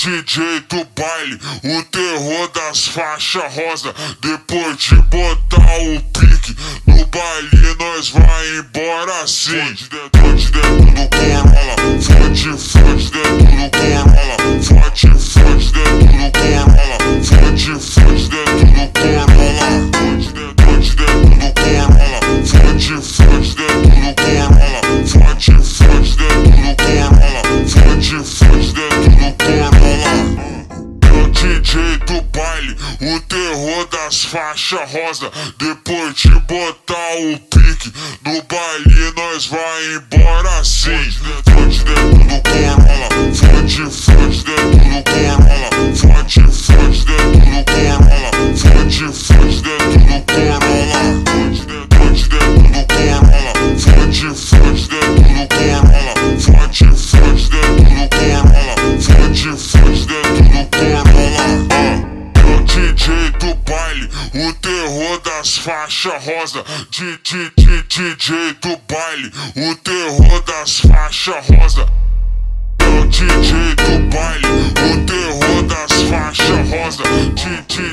DJ do baile, o terror das faixas rosa. Depois de botar o pique no baile, nós vai embora assim. Forte dentro do Corolla, forte dentro do Corolla, forte dentro do Corolla, forte dentro do Corolla, forte dentro do Corolla, forte dentro do Corolla, forte dentro do Corolla, forte dentro do Corolla. O DJ do baile, o terror das faixas rosa. Depois de botar o pique no baile, nós vai embora assim. Forte dentro do Corolla, forte dentro do Corolla, forte dentro do Corolla, forte dentro do Corolla, forte dentro do Corolla, forte dentro do Corolla, forte dentro do Corolla, forte dentro do Corolla. O DJ do baile, o terror das faixas rosa. DJ do baile, o terror das faixas rosa. O DJ do baile, o terror das faixas rosa.